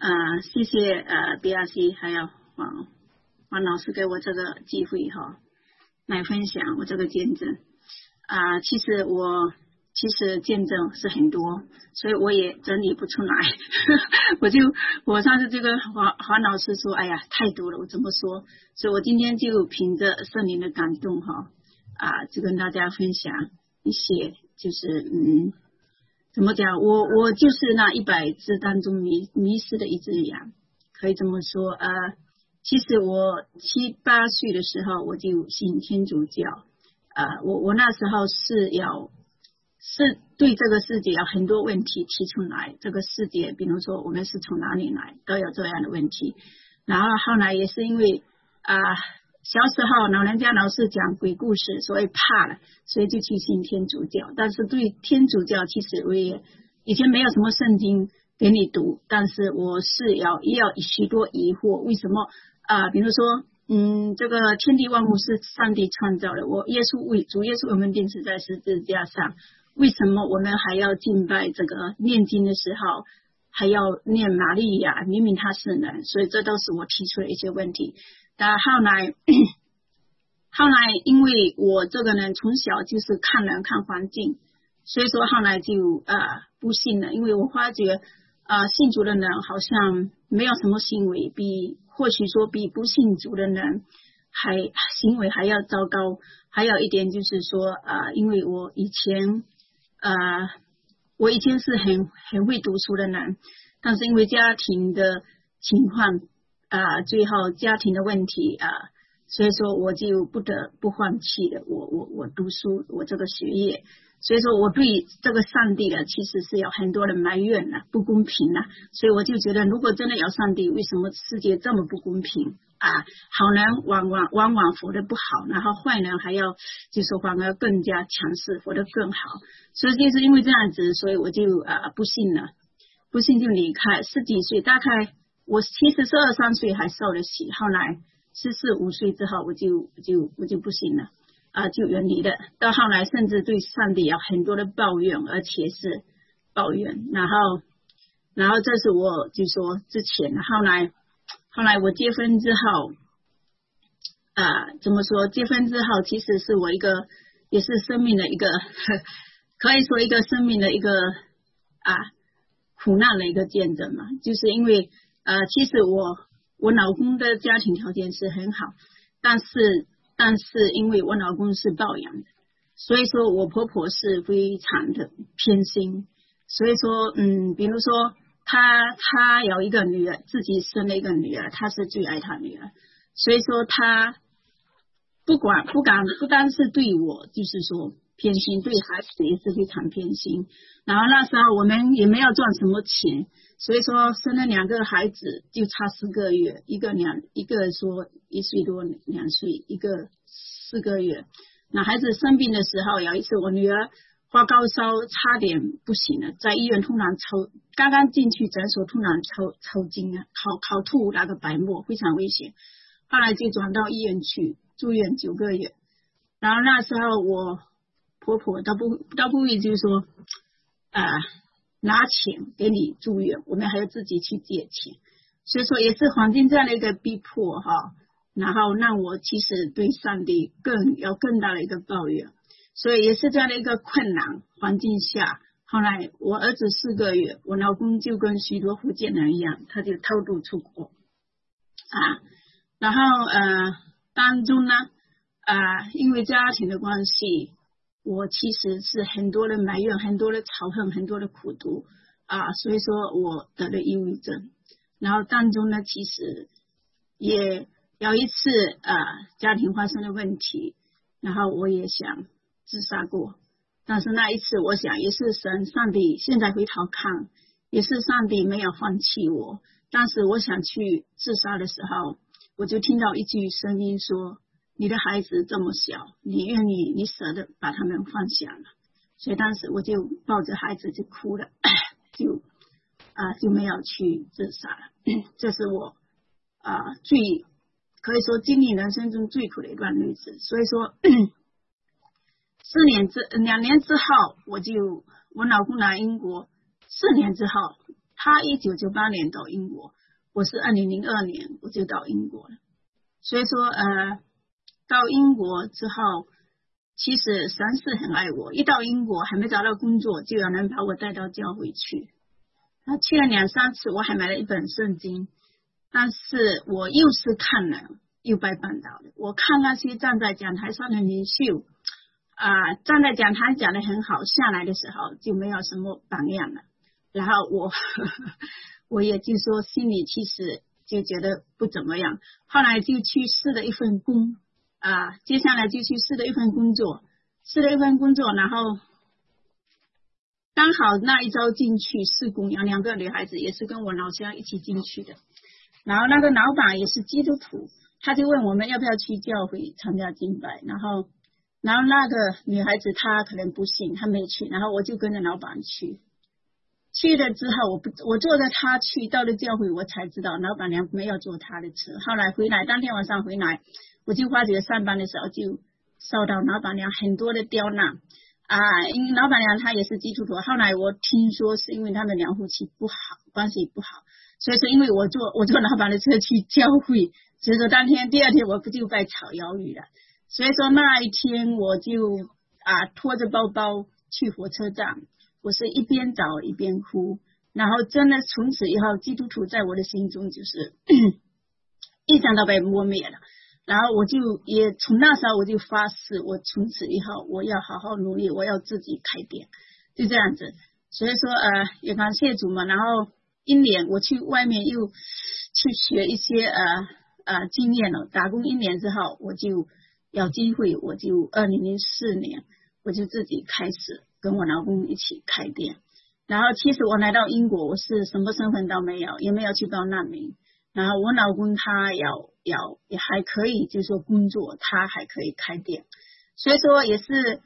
谢谢BRC 还有黄老师给我这个机会哈，来分享我这个见证。其实见证是很多，所以我也整理不出来。我上次这个黄老师说，哎呀太多了，我怎么说？所以我今天就凭着圣灵的感动哈，就跟大家分享一些，就是怎么讲？我就是那100只当中迷失的一只羊，可以这么说。其实我7、8岁的时候我就信天主教。我那时候是对这个世界有很多问题提出来，这个世界比如说我们是从哪里来，都有这样的问题。然后后来也是因为小时候老人家老是讲鬼故事，所以怕了，所以就去信天主教。但是对天主教其实我也以前没有什么圣经给你读，但是我是要许多疑惑，为什么比如说这个天地万物是上帝创造的，主耶稣为我们钉死在十字架上，为什么我们还要敬拜这个念经的时候还要念玛利亚，明明她是人？所以这都是我提出的一些问题。但后来因为我这个人从小就是看人看环境，所以说后来就不信了。因为我发觉信主的人好像没有什么行为或许说比不信主的人行为还要糟糕。还有一点就是说因为我以前是很会读书的人，但是因为家庭的情况最后家庭的问题所以说我就不得不放弃了我读书我这个学业。所以说我对这个上帝其实是有很多的埋怨不公平所以我就觉得如果真的有上帝，为什么世界这么不公平好人往往活得不好，然后坏人还要就说反而更加强势，活得更好。所以就是因为这样子，所以我就不信了，不信就离开。10几岁，大概我其实是23岁还受了洗，后来14、15岁之后我就不信了就远离了。到后来甚至对上帝有很多的抱怨，而且是抱怨。然后这是我就说之前，后来我结婚之后怎么说？结婚之后其实是我一个也是生命的一个可以说一个生命的一个苦难的一个见证嘛。就是因为其实我老公的家庭条件是很好，但是因为我老公是抱养的，所以说我婆婆是非常的偏心。所以说比如说他有一个女儿，自己生了一个女儿，他是最爱他女儿，所以说他不单是对我就是说偏心，对孩子也是非常偏心。然后那时候我们也没有赚什么钱，所以说生了2个孩子就差10个月，一个说1岁多2岁，一个4个月。那孩子生病的时候，有一次我女儿发高烧差点不行了，在医院突然刚刚进去诊所突然抽筋烤吐那个白沫，非常危险。后来就转到医院去住院9个月。然后那时候我婆婆倒不会就是说拿钱给你住院，我们还要自己去借钱。所以说也是环境这样的一个逼迫然后让我其实对上帝有更大的一个抱怨。所以也是这样的一个困难环境下，后来我儿子4个月，我老公就跟许多福建人一样，他就偷渡出国然后当中呢因为家庭的关系，我其实是很多的埋怨，很多的仇恨，很多的苦毒所以说我得了抑郁症。然后当中呢其实也有一次家庭发生了问题，然后我也想自杀过，但是那一次我想也是上帝，现在回头看也是上帝没有放弃我。当时我想去自杀的时候，我就听到一句声音说，你的孩子这么小，你舍得把他们放下了。所以当时我就抱着孩子就哭了，就没有去自杀了。这是我可以说经历人生中最苦的一段日子。所以说2年之后我老公来英国，4年之后他1998年到英国，我是2002年我就到英国了。所以说到英国之后，其实神是很爱我，一到英国还没找到工作，就有人把我带到教会去。他去了2-3次，我还买了一本圣经，但是我又是看了又被绊倒的。我看那些站在讲台上的领袖站在讲台讲得很好，下来的时候就没有什么榜样了。然后我也就说心里其实就觉得不怎么样，后来就去试了一份工接下来就去试了一份工作，然后刚好那一周进去试工，有2个女孩子也是跟我老乡一起进去的，然后那个老板也是基督徒，他就问我们要不要去教会参加敬拜，然后那个女孩子她可能不信，她没去，然后我就跟着老板去了之后，我坐着他去到了教会，我才知道老板娘没有坐他的车。后来回来，当天晚上回来，我就发觉上班的时候就受到老板娘很多的刁难因为老板娘她也是基督徒，后来我听说是因为他们两夫妻不好，关系不好，所以说因为我坐老板的车去教会，所以说第二天我不就被炒鱿鱼了。所以说那一天我就拖着包包去火车站，我是一边找一边哭，然后真的从此以后基督徒在我的心中就是一想到被磨灭了。然后我就也从那时候我就发誓，我从此以后我要好好努力，我要自己开店，就这样子。所以说也感谢主嘛。然后1年我去外面又去学一些经验了，打工1年之后，我就有机会，我就2004年我就自己开始跟我老公一起开店。然后其实我来到英国，我是什么身份都没有，也没有去报难民。然后我老公他也还可以，就是说工作，他还可以开店，所以说也是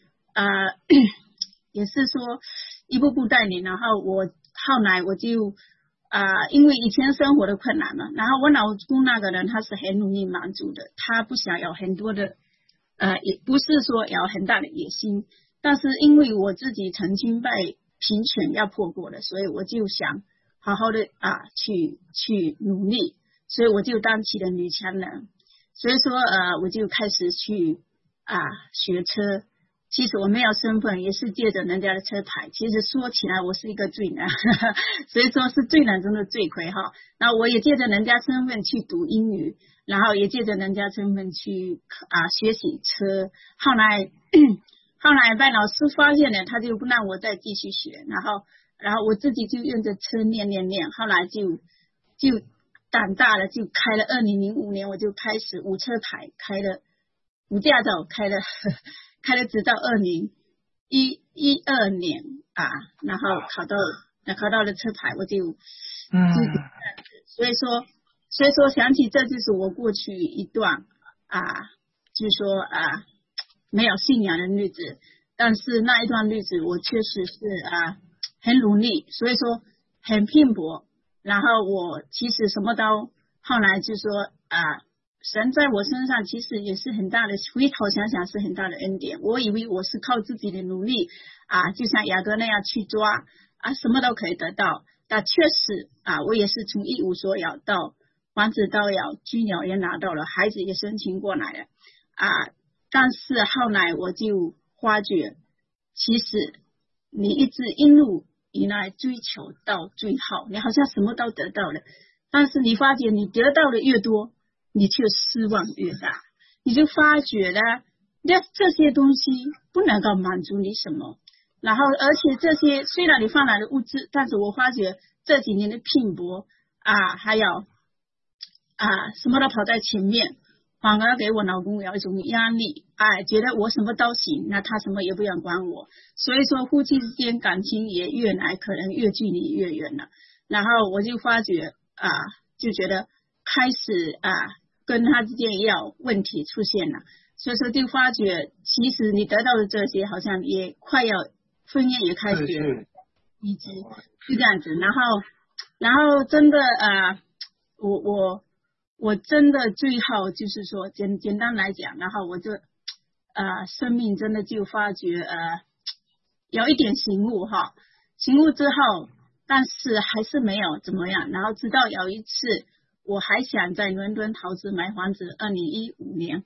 也是说一步步带领。然后我后来我就因为以前生活的困难嘛，然后我老公那个人他是很努力满足的，他不想有很多的也不是说有很大的野心，但是因为我自己曾经被贫穷压迫过了，所以我就想好好的去努力，所以我就当起了女强人。所以说我就开始去学车。其实我没有身份，也是借着人家的车牌，其实说起来我是一个罪人所以说是罪人中的罪魁哈。那我也借着人家身份去读英语，然后也借着人家身份去学习车。后来被老师发现了，他就不让我再继续学，然后我自己就用着车练，后来就胆大了，就开了2005年我就开始无车牌，开了无驾照，开了直到2012年然后考到了车牌，我就所以说想起这就是我过去一段就是说没有信仰的日子，但是那一段日子我确实是很努力，所以说很拼搏。然后我其实什么都后来就说神在我身上其实也是很大的，回头想想是很大的恩典。我以为我是靠自己的努力就像雅各那样去抓什么都可以得到，但确实我也是从一无所有到房子都有，居鸟也拿到了，孩子也申请过来了但是后来我就发觉，其实你一直一路以来追求到最后，你好像什么都得到了，但是你发觉你得到的越多，你却失望越大，你就发觉了这些东西不能够满足你什么。然后而且这些虽然你换来了物质，但是我发觉这几年的拼搏还有什么都跑在前面，反而给我老公有一种压力觉得我什么都行，那他什么也不想管我，所以说夫妻之间感情也越来可能越距离越远了。然后我就发觉就觉得开始跟他之间也有问题出现了，所以说就发觉其实你得到的这些好像也快要婚姻也开始一直就这样子。然后真的我真的最后就是说简单来讲，然后我就生命真的就发觉有一点醒悟之后， 但是还是没有怎么样。然后直到有一次，我还想在伦敦投资买房子，2015年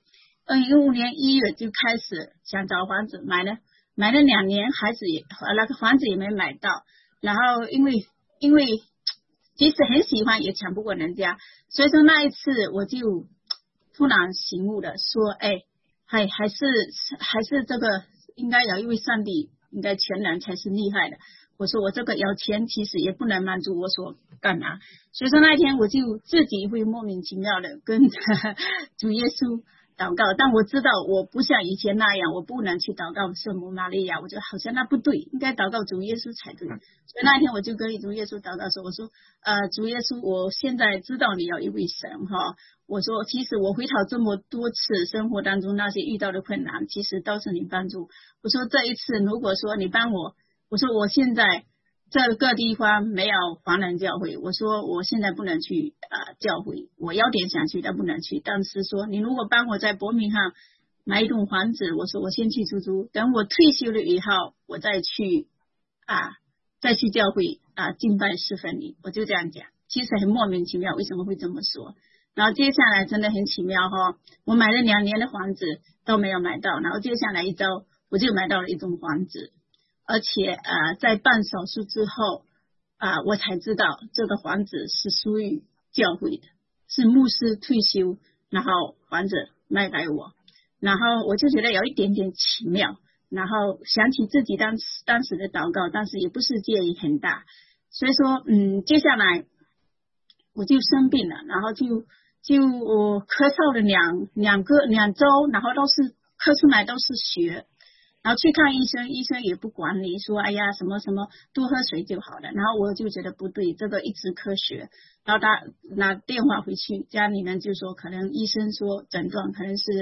1月就开始想找房子，买了2年，那个房子也没买到。然后因为即使很喜欢也抢不过人家，所以说那一次我就突然醒悟了，说还是这个应该有一位上帝，应该全能才是厉害的。我说我这个有钱其实也不能满足我所干嘛，所以说那一天我就自己会莫名其妙的跟主耶稣祷告，但我知道我不像以前那样，我不能去祷告圣母玛利亚，我觉得好像那不对，应该祷告主耶稣才对。所以那一天我就跟主耶稣祷告说，我说主耶稣，我现在知道你有一位神哈，我说其实我回头这么多次生活当中那些遇到的困难，其实都是你帮助。我说这一次如果说你帮我说我现在这个地方没有华人教会，我说我现在不能去教会，我有点想去但不能去，但是说你如果帮我在伯明翰买一栋房子，我说我先去出租，等我退休了以后我再去教会敬拜侍奉你，我就这样讲。其实很莫名其妙为什么会这么说。然后接下来真的很奇妙我买了2年的房子都没有买到，然后接下来一周我就买到了一栋房子，而且在办手术之后我才知道这个房子是属于教会的，是牧师退休然后房子卖给我，然后我就觉得有一点点奇妙，然后想起自己当时的祷告，但是也不是介意很大，所以说接下来我就生病了，然后就我咳嗽了2周，然后都是咳出来都是血，然后去看医生，医生也不管你，说哎呀什么什么多喝水就好了。然后我就觉得不对，这个一直科学。然后他拿电话回去，家里人就说可能医生说诊断可能是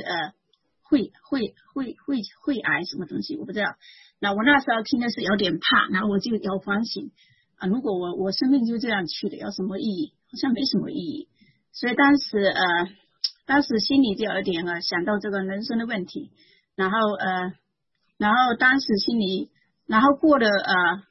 肺癌什么东西，我不知道。那我那时候听的是有点怕，然后我就有反省如果我生命就这样去了，有什么意义？好像没什么意义。所以当时心里就有点想到这个人生的问题，然后当时心里，然后过了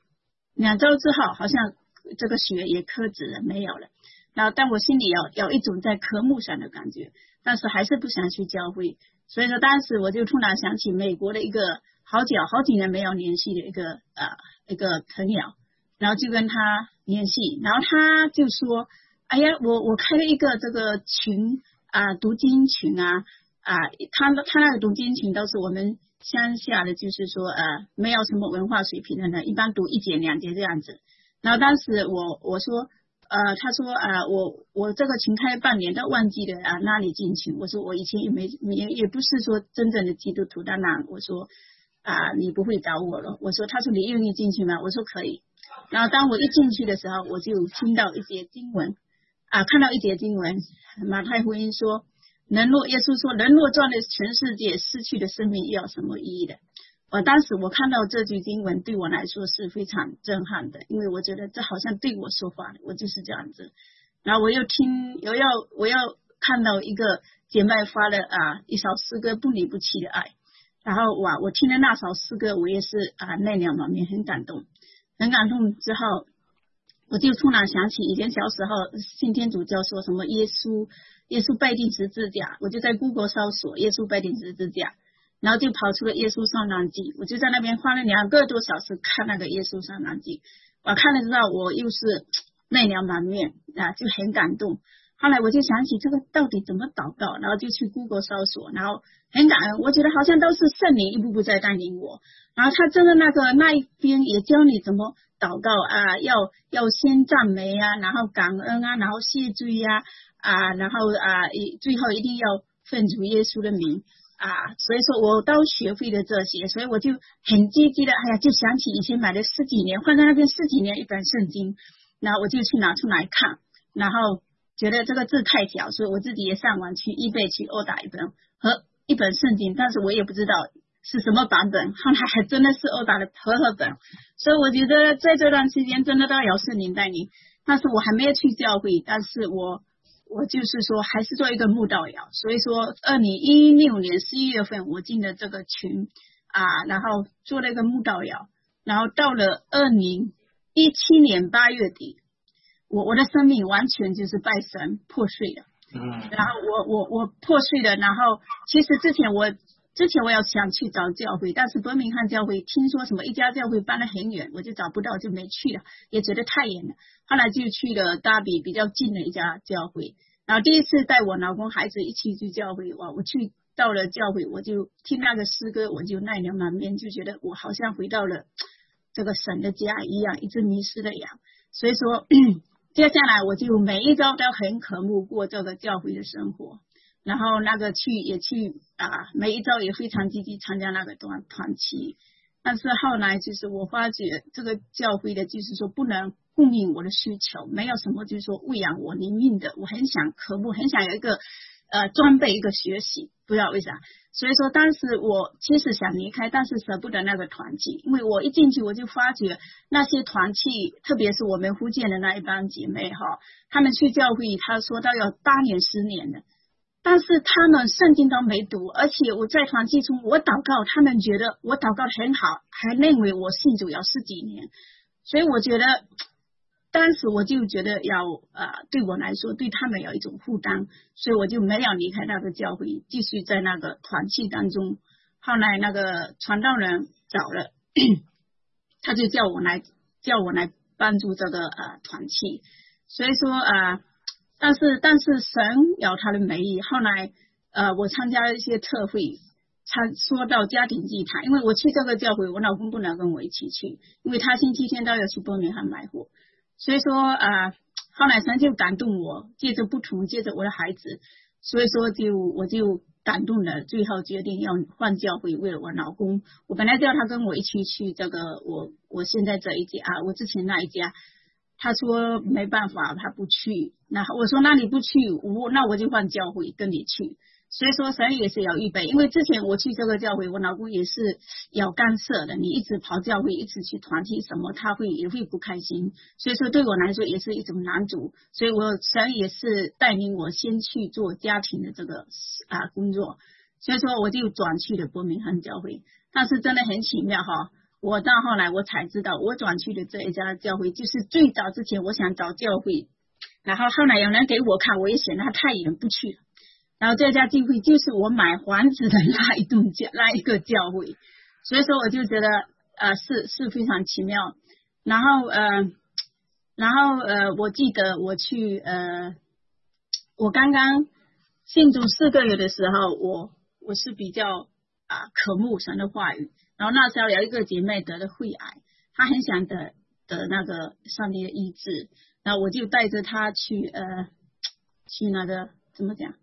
2周之后，好像这个血也科止了，没有了。然后但我心里有一种在科目上的感觉，但是还是不想去教会。所以说当时我就突然想起美国的一个好几年没有联系的一个朋友，然后就跟他联系，然后他就说哎呀我开了一个这个群读经群他那个读经群都是我们乡下的，就是说没有什么文化水平的人，一般读1节2节这样子。然后当时我说他说我这个群开半年都忘记了哪里进群，我说我以前也不是说真正的基督徒，当然我说你不会找我了，我说他说你愿意进去吗？我说可以。然后当我一进去的时候，我就听到一节经文看到一节经文，马太福音说耶稣说人若赚了全世界，失去的生命又有什么意义的？当时我看到这句经文对我来说是非常震撼的，因为我觉得这好像对我说话的，我就是这样子。然后我又看到一个姐妹发了一首诗歌不离不弃的爱，然后我听了那首诗歌，我也是泪两满面，很感动之后，我就突然想起以前小时候信天主教说什么耶稣背定十字架，我就在 Google 搜索耶稣背定十字架，然后就跑出了耶稣受难记，我就在那边花了2个多小时看那个耶稣受难记，我看了之后我又是泪两满面就很感动。后来我就想起这个到底怎么祷告，然后就去 Google 搜索，然后很感恩，我觉得好像都是圣灵一步步在带领我，然后他真的那一边也教你怎么祷告要先赞美然后感恩然后谢罪然后最后一定要奉主耶稣的名所以说我都学会了这些，所以我就很积极的就想起以前买了10几年放在那边10几年一本圣经，然后我就去拿出来看，然后觉得这个字太小，所以我自己也上网去eBay去order一本圣经，但是我也不知道是什么版本，后来还真的是order了和合本。所以我觉得在这段时间真的都要有圣灵带领，但是我还没有去教会，但是我就是说还是做一个慕道友，所以说2016年11月份我进了这个群然后做了一个慕道友，然后到了2017 17年8月底，我的生命完全就是拜神破碎了。然后我破碎了，然后其实之前我要想去找教会，但是伯明翰教会听说什么一家教会搬得很远，我就找不到，就没去了，也觉得太远了。后来就去了大比比较近的一家教会，然后第一次带我老公孩子一起去教会，我去到了教会，我就听那个诗歌，我就泪流满面，就觉得我好像回到了这个神的家一样，一只迷失的羊。所以说接下来我就每一周都很渴慕过这个教会的生活，然后那个去每一周也非常积极参加那个团契。但是后来就是我发觉这个教会的就是说不能供应我的需求，没有什么就是说喂养我灵命的，我很想渴慕，很想有一个装备一个学习，不知道为啥。所以说当时我其实想离开，但是舍不得那个团契，因为我一进去我就发觉那些团契，特别是我们福建的那一帮姐妹哈，他们去教会他说到要8年10年的，但是他们圣经都没读，而且我在团契中我祷告，他们觉得我祷告得很好，还认为我信主要10几年。所以我觉得当时我就觉得对我来说对他们有一种负担，所以我就没有离开那个教会，继续在那个团契当中。后来那个传道人找了他就叫我来帮助这个团契。所以说但是神有他的美意。后来我参加了一些特会，说到家庭祭坛，因为我去这个教会我老公不能跟我一起去，因为他星期天都要去伯明翰买货。所以说后来神就感动我，借着我的孩子，所以说我就感动了，最后决定要换教会。为了我老公，我本来叫他跟我一起去这个我现在这一家我之前那一家，他说没办法他不去，那我说那你不去那我就换教会跟你去。所以说神也是要预备，因为之前我去这个教会我老公也是要干涉的，你一直跑教会一直去团体什么他也会不开心，所以说对我来说也是一种难处。所以神也是带领我先去做家庭的这个工作，所以说我就转去了伯明翰教会。但是真的很奇妙哈，我到后来我才知道我转去的这一家教会就是最早之前我想找教会，然后后来有人给我看，我也嫌他太远不去了，然后这家教会就是我买房子的那一个教会。所以说我就觉得是非常奇妙。然后我记得我去我刚刚信主4个月的时候，我是比较渴慕神的话语。然后那时候有一个姐妹得了肺癌，她很想得那个上帝的医治，然后我就带着她去那个怎么讲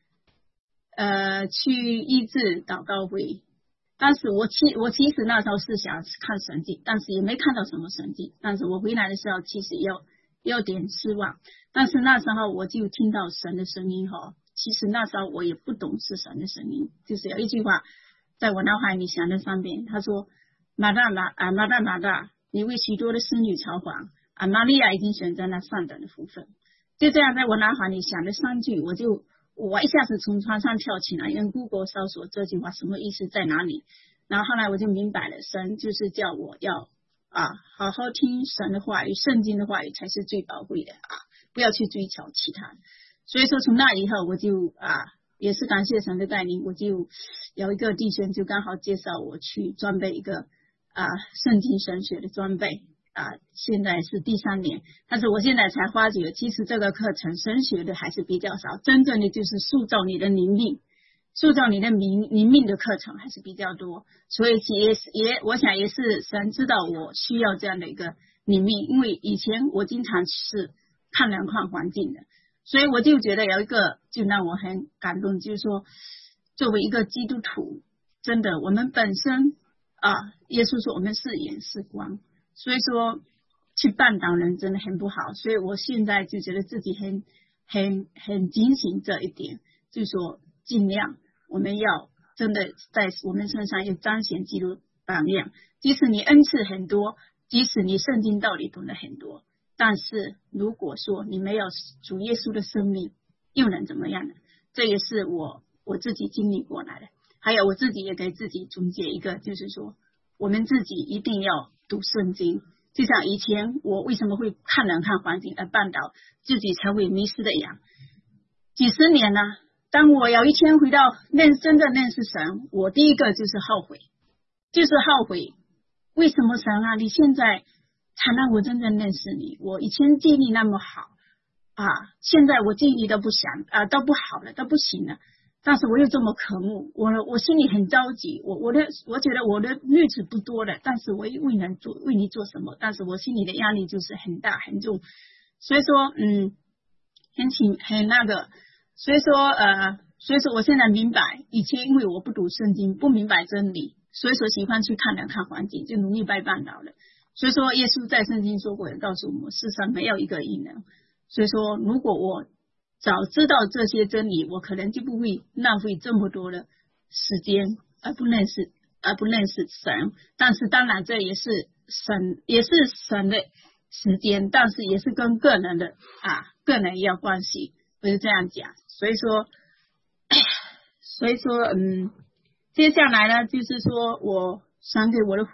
去医治祷告会。但是我其实那时候是想看神迹，但是也没看到什么神迹。但是我回来的时候其实有点失望。但是那时候我就听到神的声音其实那时候我也不懂是神的声音，就是有一句话在我脑海里想了3遍，他说马大，你为许多的侍女操烦，玛利亚已经选择了上等的福分。就这样在我脑海里想了3句，我一下子从床上跳起来，用 Google 搜索这句话什么意思在哪里。然后后来我就明白了，神就是叫我要好好听神的话语，圣经的话语才是最宝贵的不要去追求其他。所以说从那以后我就也是感谢神的带领，我就有一个弟兄就刚好介绍我去装备一个圣经神学的装备现在是第3年。但是我现在才发觉其实这个课程神学的还是比较少，真正的就是塑造你的灵命，塑造你的灵命的课程还是比较多。所以我想也是神知道我需要这样的一个灵命，因为以前我经常是看人看环境的，所以我就觉得有一个就让我很感动，就是说作为一个基督徒，真的我们本身耶稣说我们是盐是光，所以说去绊倒人真的很不好。所以我现在就觉得自己很警醒这一点，就是说尽量我们要真的在我们身上要彰显基督榜样。即使你恩赐很多，即使你圣经道理懂得很多，但是如果说你没有主耶稣的生命，又能怎么样呢？这也是我自己经历过来的。还有我自己也给自己总结一个，就是说我们自己一定要读圣经， 就像以前我为什么会看人看环境而绊倒自己成为迷失的羊，几十年了，当我有一天回到真正认识神，我第一个就是后悔，为什么神啊，你现在才让我真正认识你，我以前记忆力那么好啊，现在我记忆力都不都不好了，都不行了，但是我又这么渴慕，我心里很着急，我觉得我的日子不多了，但是我为你做什么，但是我心里的压力就是很大很重，所以说很那个，所以说我现在明白，以前因为我不读圣经，不明白真理，所以说喜欢去看人看环境，就容易被绊倒了。所以说耶稣在圣经说过，也告诉我们世上没有一个异人，所以说如果我早知道这些真理，我可能就不会浪费这么多的时间而不认识神，但是当然这也是神的时间，但是也是跟个人也有关系，我就这样讲。所以说接下来呢，就是说我想给我的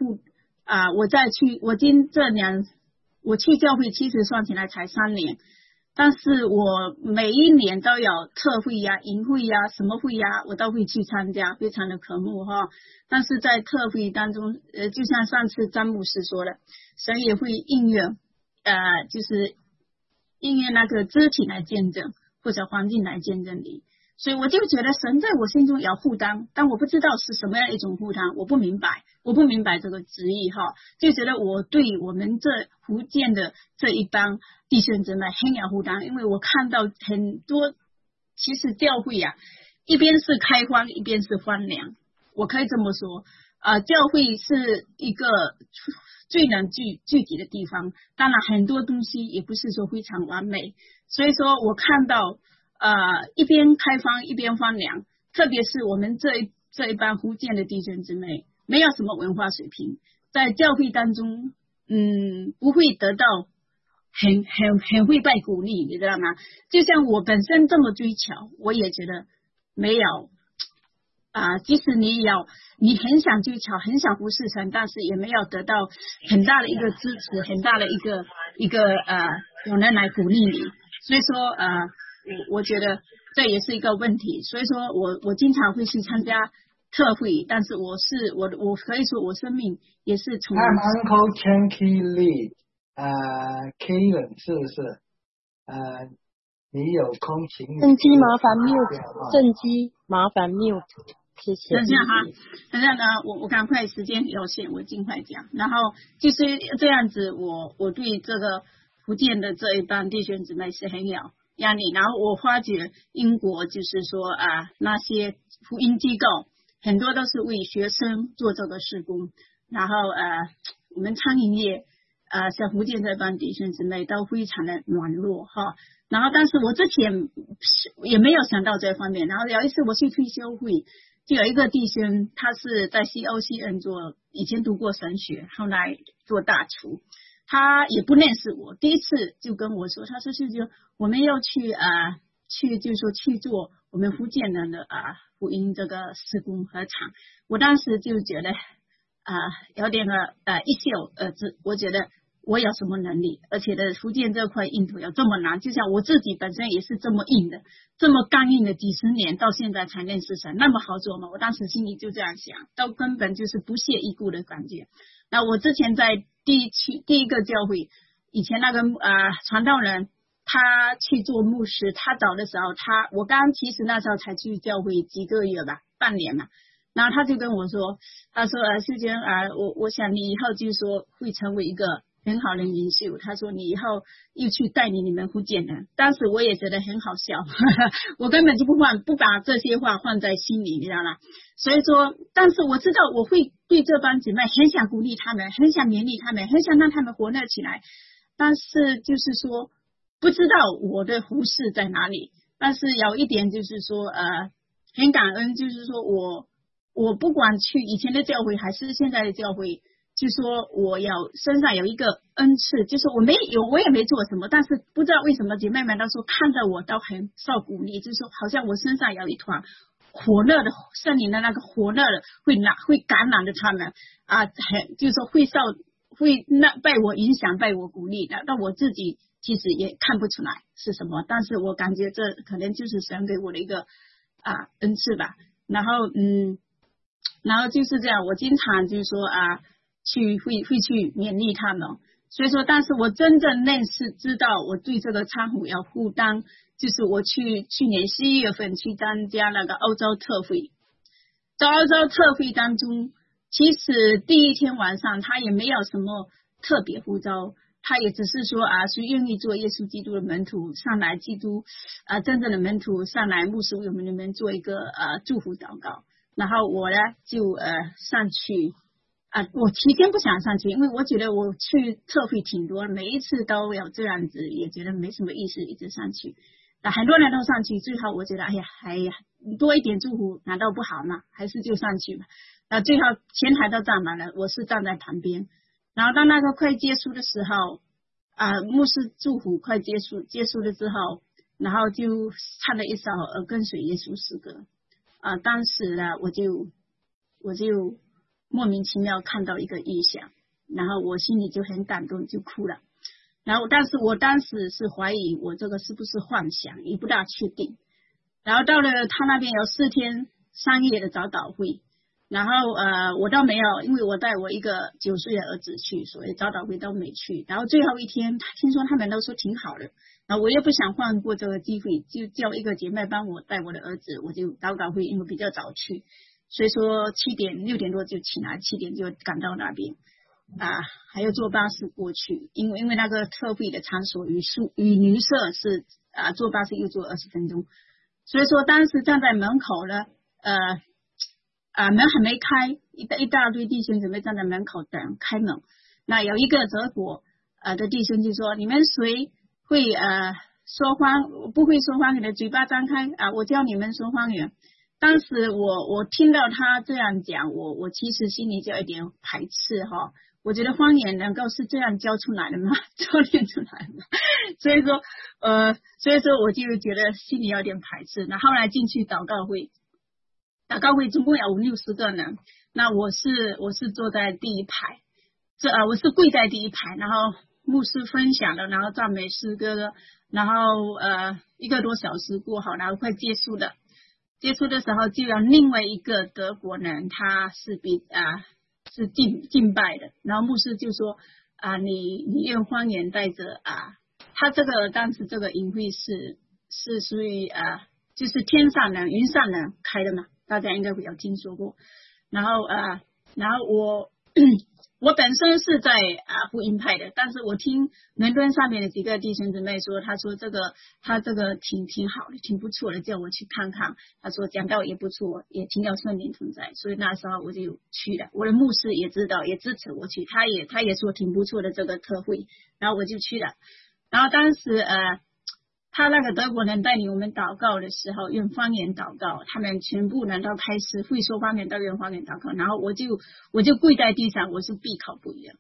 我去教会，其实算起来才3年，但是我每一年都有特会呀、营会呀、什么会呀，我都会去参加，非常的渴慕哈。但是在特会当中，就像上次詹牧师说的，神也会应用就是应用那个肢体来见证，或者环境来见证你。所以我就觉得神在我心中有负担，但我不知道是什么样一种负担，我不明白这个旨意哈，就觉得我对我们这福建的这一帮弟兄姊妹很有负担，因为我看到很多其实教会一边是开荒，一边是荒凉，我可以这么说教会是一个最能聚集的地方，当然很多东西也不是说非常完美，所以说我看到一边开荒一边荒凉，特别是我们这一帮福建的弟兄姊妹，没有什么文化水平，在教会当中不会得到很会被鼓励，你知道吗？就像我本身这么追求，我也觉得没有即使你很想追求，很想服侍神，但是也没有得到很大的一个支持，很大的一个有人来鼓励你，所以说我觉得这也是一个问题，所以说我经常会去参加特会，但是我可以说我生命也是从 I'm Uncle Chanky Lee Karen 是不是你有空请你正机麻烦 mute 正机麻烦 mute 谢谢。 等下呢我赶快时间有限，我尽快讲，然后就是这样子，我对这个福建的这一帮弟兄姊妹是很有压力，然后我发觉英国就是说那些福音机构很多都是为学生做这个事工，然后我们餐饮业像福建这帮弟兄姊妹都非常的软弱哈，然后但是我之前也没有想到这方面，然后有一次我去退休会，就有一个弟兄他是在 COCN 以前读过神学，后来做大厨，他也不认识我，第一次就跟我说，他说是就我们要去就是说去做我们福建人的福音这个事工合场，我当时就觉得有点一笑我觉得我有什么能力，而且的福建这块硬土有这么难，就像我自己本身也是这么硬的，这么刚硬的几十年到现在才认识神，那么好做吗？我当时心里就这样想，到根本就是不屑一顾的感觉。那我之前在第一个教会，以前那个传道人他去做牧师，他找的时候我刚其实那时候才去教会几个月吧，半年嘛，然后他就跟我说，他说世娟我想你以后就是说会成为一个很好的领袖，他说你以后又去带领你们福建人，当时我也觉得很好笑我根本就不把这些话放在心里，你知道吗？所以说但是我知道我会对这帮姊妹很想鼓励他们，很想勉励他们，很想让他们活跃起来，但是就是说不知道我的服事在哪里。但是有一点就是说很感恩，就是说我不管去以前的教会还是现在的教会，就说我身上有一个恩赐，就是我也没做什么，但是不知道为什么姐妹们都说看着我都很受鼓励，就是说好像我身上有一团火热的圣灵的那个火热的会感染的他们就是说会受被我影响，被我鼓励的，但我自己其实也看不出来是什么，但是我感觉这可能就是神给我的一个恩赐吧。然后就是这样，我经常就是说会去勉励他们。所以说，但是我真正认识知道我对这个仓库要负担，就是我去年11月份去参加那个欧洲特会，在欧洲特会当中，其实第一天晚上他也没有什么特别呼召，他也只是说谁愿意做耶稣基督的门徒上来，基督真正的门徒上来，牧师为我们做一个祝福祷告。然后我呢就上去我提前不想上去，因为我觉得我去特会挺多，每一次都有这样子，也觉得没什么意思一直上去。很多人都上去，最后我觉得哎呀多一点祝福难道不好吗？还是就上去吧。最后前台都站满了，我是站在旁边。然后当那个快结束的时候牧师祝福快结束了之后，然后就唱了一首跟随耶稣诗歌当时呢我就莫名其妙看到一个异象，然后我心里就很感动，就哭了。然后但是我当时是怀疑我这个是不是幻想，也不大确定。然后到了他那边有4天3夜的早祷会，然后我倒没有，因为我带我一个9岁的儿子去，所以早祷会都没去。然后最后一天听说他们都说挺好的，然后我也不想放过这个机会，就叫一个姐妹帮我带我的儿子，我就早祷会因为比较早去，所以说6点多就起来，7点就赶到那边还要坐巴士过去，因为那个特会的场所与旅社是坐巴士又坐20分钟，所以说当时站在门口呢门还没开，一大堆弟兄准备站在门口等开门。那有一个德国的弟兄就说，你们谁会说谎，不会说谎，你的嘴巴张开我教你们说谎言。当时我听到他这样讲，我其实心里就有点排斥我觉得方言能够是这样教出来的吗？操练出来的吗？所以说我就觉得心里有点排斥。那后来进去祷告会总共有50-60个人，那我是坐在第一排，我是跪在第一排，然后牧师分享了，然后赞美诗歌，然后1个多小时过后，然后快结束了。结束的时候就有另外一个德国人，他是是敬拜的，然后牧师就说你用方言带着他这个当时这个营会是属于就是天上人云上人开的嘛，大家应该会有听说过。然后我本身是在福音派的，但是我听伦敦上面的几个弟兄姊妹说，他说他这个挺好的，挺不错的，叫我去看看。他说讲道也不错，也挺有圣灵存在，所以那时候我就去了。我的牧师也知道，也支持我去，他也说挺不错的这个特会，然后我就去了。然后当时他那个德国人带领我们祷告的时候用方言祷告，他们全部人都开始会说方言都用方言祷告，然后我就跪在地上，我是闭口不言，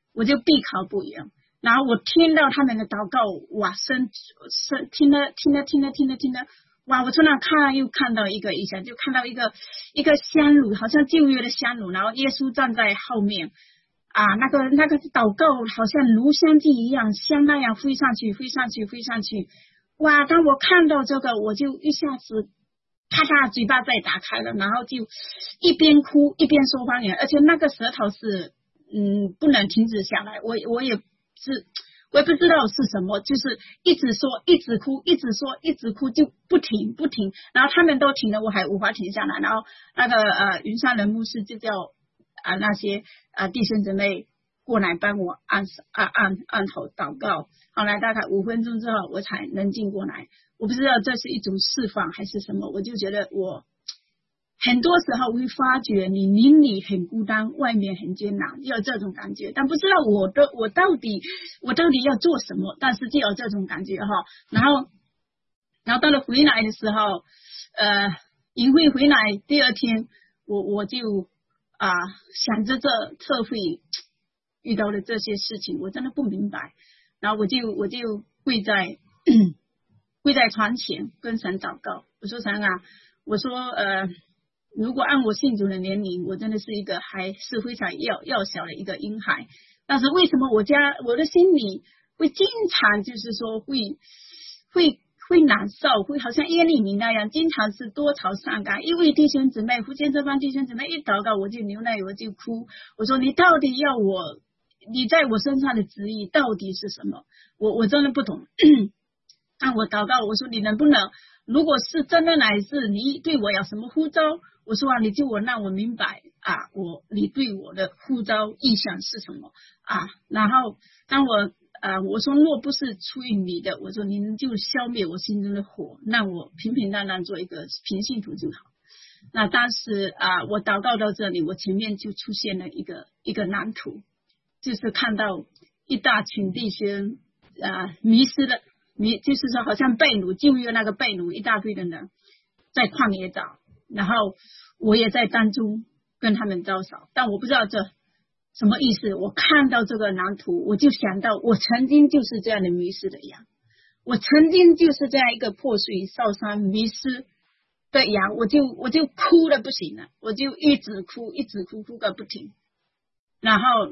然后我听到他们的祷告，哇，听了，哇，我从那看又看到一个异象，就看到一个香炉，好像旧约的香炉，然后耶稣站在后面那个祷告好像炉香祭一样，香那样飞上去。哇！当我看到这个，我就一下子啪嗒嘴巴再打开了，然后就一边哭一边说方言，而且那个舌头是不能停止下来，我也不知道是什么，就是一直说一直哭，一直说一直哭，就不停，然后他们都停了，我还无法停下来。然后那个云上人牧师就叫那些弟兄姊妹过来帮我按头祷告，后来大概5分钟之后我才冷静过来。我不知道这是一种释放还是什么，我就觉得我很多时候会发觉你邻里很孤单，外面很艰难，有这种感觉，但不知道我到底要做什么，但是就有这种感觉然后到了回来的时候营会回来第2天我就想着这特会遇到的这些事情，我真的不明白。然后我就跪在床前跟神祷告，我说神我说如果按我信主的年龄，我真的是一个还是非常幼小的一个婴孩， 但是为什么我的心里会经常就是说会难受，会好像耶利米那样，经常是多愁善感。因为弟兄姊妹，福建这帮弟兄姊妹一祷告我就流泪，我就哭。我说你到底要你在我身上的旨意到底是什么？我真的不懂。但我祷告，我说你能不能，如果是真的乃是你对我有什么呼召，我说你就让我明白你对我的呼召意向是什么然后当我说若不是出于你的，我说您就消灭我心中的火，让我平平淡淡做一个平信徒就好。那当时我祷告到这里，我前面就出现了一个蓝图，就是看到一大群弟兄迷失的，就是说好像被掳，旧约那个被掳，一大堆的人在旷野找，然后我也在当中跟他们招手，但我不知道这什么意思。我看到这个蓝图，我就想到我曾经就是这样的迷失的羊，我曾经就是这样一个破碎受伤迷失的羊，我就哭得不行了，我就一直哭个不停。然后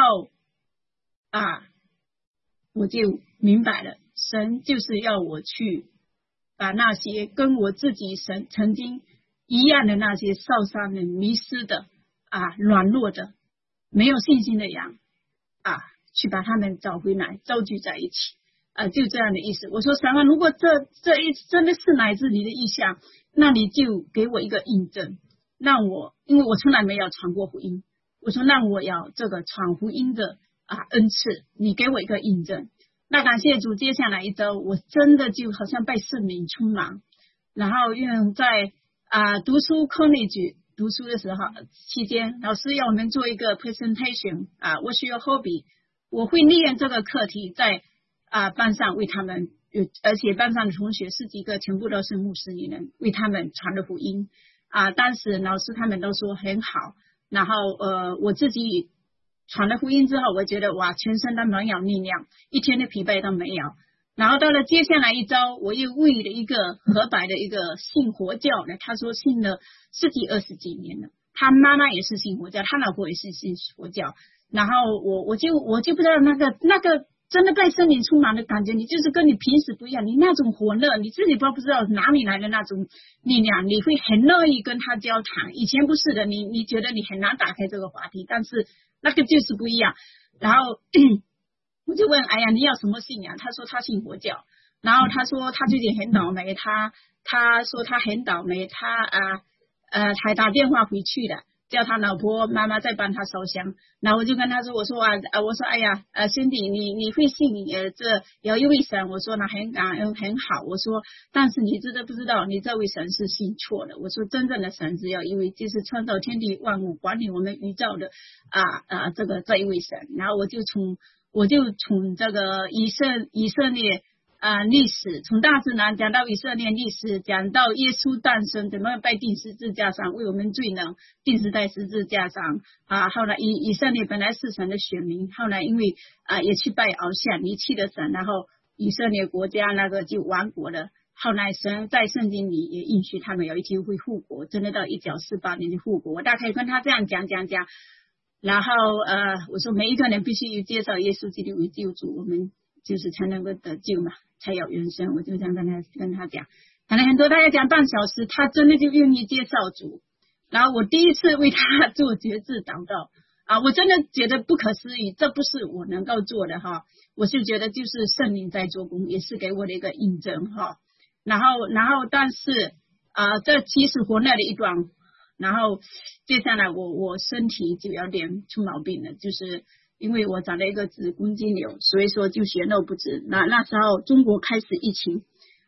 我就明白了，神就是要我去把那些跟我自己曾经一样的那些受伤的迷失的软弱的没有信心的羊去把他们找回来，召集在一起就这样的意思。我说神如果这真的是乃自你的意向，那你就给我一个印证，让我，因为我从来没有传过福音，我说让我要这个传福音的恩赐，你给我一个印证。那感谢主，接下来一周我真的就好像被圣灵充满，然后因为在读书 college 读书的时候期间，老师要我们做一个 presentation what's your hobby， 我会念这个课题在班上为他们，而且班上的同学10几个全部都是牧师女人，为他们传的福音当时老师他们都说很好，然后我自己传了福音之后，我觉得哇，全身都蛮有力量，一天的疲惫都没有。然后到了接下来一周，我又为了一个河北的一个信佛教的，他说信了10几20几年了，他妈妈也是信佛教，他老婆也是信佛教。然后我就不知道那个真的被圣灵充满的感觉，你就是跟你平时不一样，你那种火热，你自己都不知道哪里来的那种力量，你会很乐意跟他交谈。以前不是的，你觉得你很难打开这个话题，但是那个就是不一样。然后我就问，哎呀，你有什么信仰？他说他信佛教。然后他说他最近很倒霉，他说他很倒霉，他还打电话回去了，叫他老婆妈妈再帮他烧香。然后我就跟他说，我说哎呀Cindy，你会信这有一位神，我说那很好，我说但是你知不知道你这位神是信错了，我说真正的神只有一位，就是创造天地万物管理我们宇宙的这一位神。然后我就从这个以色列历史，从大自然讲到以色列历史，讲到耶稣诞生，怎么被钉十字架上，为我们罪人钉死在十字架上后来以色列本来是神的选民，后来因为也去拜偶像，离弃了神，然后以色列国家那个就亡国了。后来神在圣经里也应许他们有一天会复国，真的到1948年就复国。我大概跟他这样讲，然后我说每一个人必须接受耶稣基督为救主，我们就是才能够得救嘛，才有人生。我就这样跟他讲，可能很多大家讲半小时，他真的就愿意接受主。然后我第一次为他做决志祷告我真的觉得不可思议，这不是我能够做的我是觉得就是圣灵在做工，也是给我的一个印证然后但是这其实活那的一段，然后接下来我身体就有点出毛病了，就是因为我长了一个子宫肌瘤，所以说就血肉不止。那时候中国开始疫情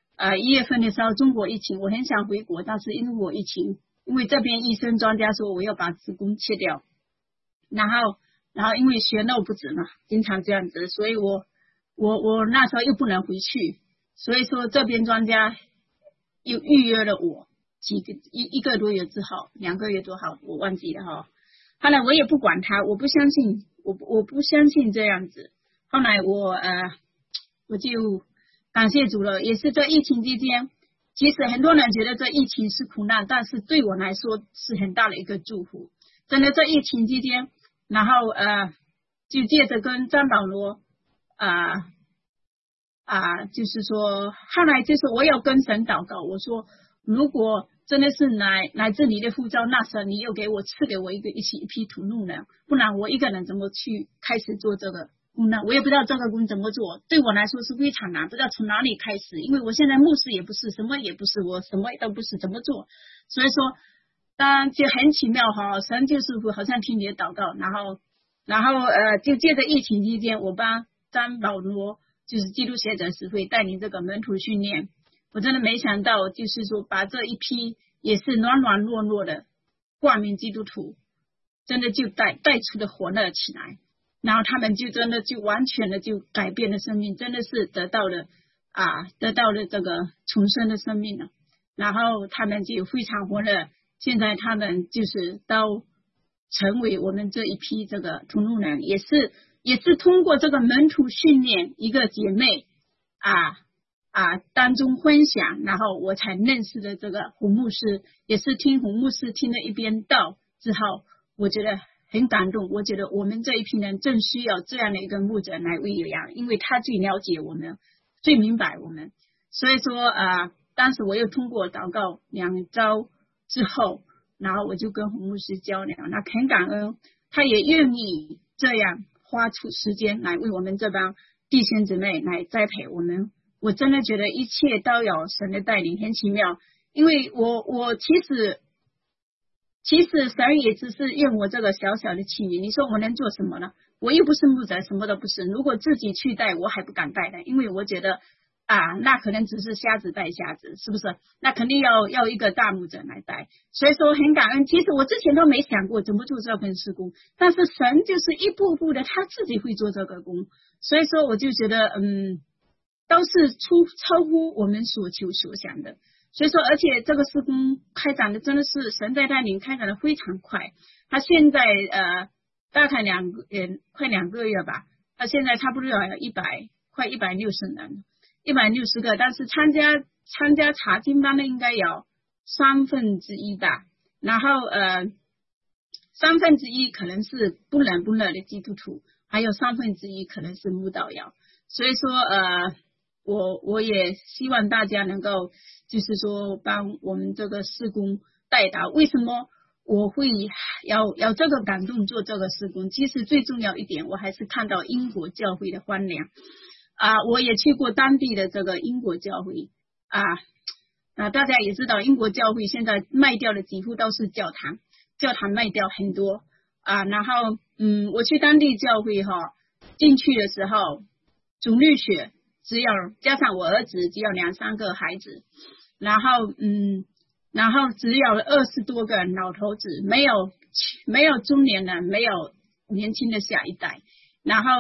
1月份的时候中国疫情，我很想回国，但是因为我疫情，因为这边医生专家说我要把子宫切掉，然后因为血肉不止嘛，经常这样子，所以我那时候又不能回去，所以说这边专家又预约了我一个多月之后，2个月多好，我忘记了后来我也不管他，我不相信这样子。后来我就感谢主了，也是在疫情期间，其实很多人觉得这疫情是苦难，但是对我来说是很大的一个祝福。真的在疫情期间，然后就借着跟张保罗就是说后来就是我有跟神祷告，我说如果真的是来自你的呼召，那时候你又赐给我一批土木人，不然我一个人怎么去开始做这个工呢？我也不知道这个工怎么做，对我来说是非常难，不知道从哪里开始，因为我现在牧师也不是，什么也不是，我什么都不是，怎么做？所以说当然就很奇妙哈，神就是好像听你的祷告，然后就借着疫情期间，我帮张保罗就是基督学者协会带领这个门徒训练，我真的没想到，就是说把这一批也是软软弱弱的挂名基督徒，真的就带出的火热起来，然后他们就真的就完全的就改变了生命，真的是得到了这个重生的生命了，然后他们就非常火热，现在他们就是都成为我们这一批这个同路人，也是通过这个门徒训练一个姐妹当中分享，然后我才认识的这个胡牧师，也是听胡牧师听了一边道之后，我觉得很感动，我觉得我们这一批人正需要这样的一个牧者来喂养，因为他最了解我们，最明白我们，所以说当时我又通过祷告2周之后，然后我就跟胡牧师交流，那很感恩他也愿意这样花出时间来为我们这帮弟兄姊妹来栽培我们，我真的觉得一切都有神的带领，很奇妙，因为我其实神也只是用我这个小小的器皿，你说我能做什么呢？我又不是牧者，什么都不是，如果自己去带我还不敢带的，因为我觉得那可能只是瞎子带瞎子，是不是？那肯定要一个大牧者来带，所以说很感恩。其实我之前都没想过怎么做这份事工，但是神就是一步步的他自己会做这个工，所以说我就觉得都是超乎我们所求所想的，所以说而且这个事工开展的真的是神在带领，开展的非常快，他现在大概快2个月吧，他现在差不多有快160人，160个，但是参加查经班的应该有1/3吧，然后1/3可能是不冷不热的基督徒，还有1/3可能是慕道友，所以说我也希望大家能够就是说帮我们这个事工带到。为什么我会要这个感动做这个事工？其实最重要一点，我还是看到英国教会的荒凉我也去过当地的这个英国教会大家也知道英国教会现在卖掉的几乎都是教堂卖掉很多然后我去当地教会进去的时候主日学只有加上我儿子只有2-3个孩子，然后只有20多个老头子，没有中年人，没有年轻的下一代，然后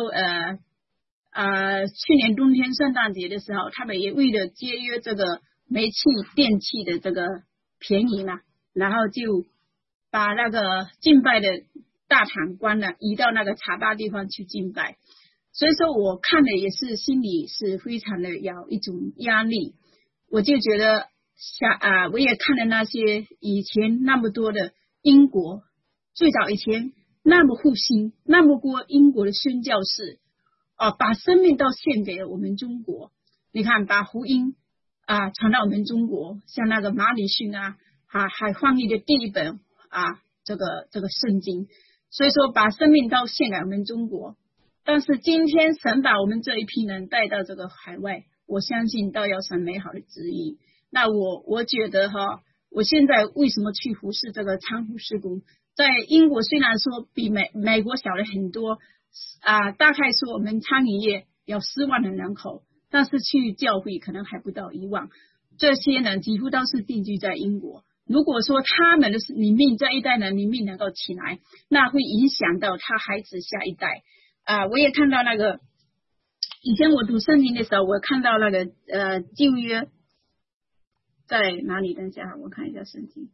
去年冬天圣诞节的时候，他们也为了节约这个煤气电器的这个便宜嘛，然后就把那个敬拜的大堂关了，移到那个茶吧地方去敬拜。所以说我看了也是心里是非常的有一种压力，我就觉得我也看了那些以前那么多的英国，最早以前那么复兴那么多英国的宣教士把生命都献给了我们中国，你看把福音传到我们中国，像那个马礼逊还翻译的第一本这个圣经，所以说把生命都献给我们中国。但是今天神把我们这一批人带到这个海外，我相信都有神美好的旨意。那我觉得我现在为什么去服侍这个仓库事工，在英国虽然说比美国小了很多大概说我们餐饮业有4万的人口，但是去教会可能还不到1万，这些人几乎都是定居在英国。如果说他们的灵命这一代人灵命能够起来，那会影响到他孩子下一代我也看到那个以前我读圣经的时候，我看到那个旧约在哪里？等一下我看一下圣经，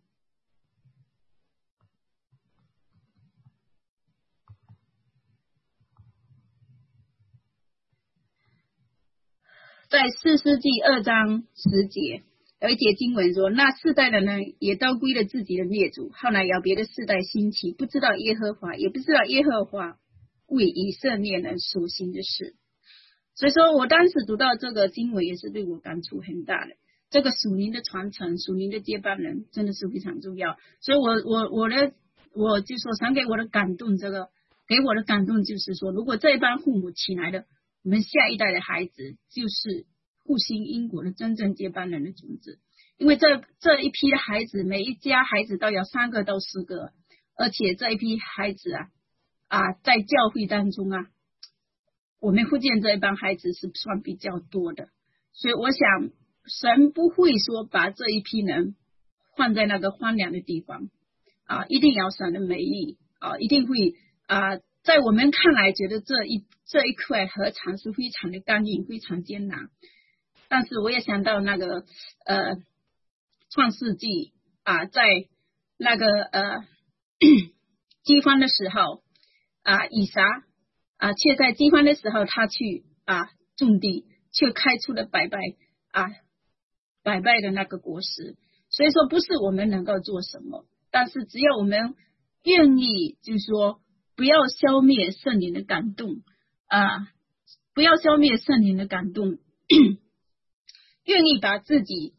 在4世纪2章10节有一节经文说，那世代的人也都归了自己的列祖，后来有别的世代兴起，不知道耶和华，也不知道耶和华为以色列人所行的事。所以说我当时读到这个经文也是对我感触很大的。这个属灵的传承，属灵的接班人真的是非常重要。所以我就说想给我的感动，给我的感动就是说，如果这一帮父母起来的，我们下一代的孩子就是复兴英国的真正接班人的种子。因为这一批的孩子，每一家孩子都有3个到4个，而且这一批孩子在教会当中我们福建这一帮孩子是算比较多的，所以我想神不会说把这一批人放在那个荒凉的地方一定要神的美意一定会在我们看来觉得这一块何尝是非常的刚硬，非常艰难。但是我也想到那个创世纪在那个饥荒的时候以撒却在饥荒的时候他去种地，却开出了百倍的那个果实。所以说不是我们能够做什么，但是只要我们愿意，就是说不要消灭圣灵的感动不要消灭圣灵的感动愿意把自己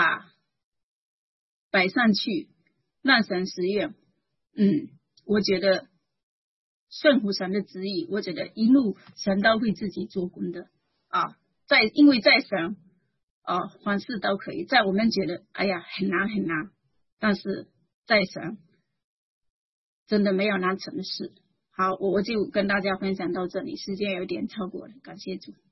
摆上去让神实验我觉得顺服神的旨意，我觉得一路神都会自己做工的因为在神凡事都可以，在我们觉得哎呀很难很难，但是在神真的没有难成的事。好，我就跟大家分享到这里，时间有点超过了，感谢主。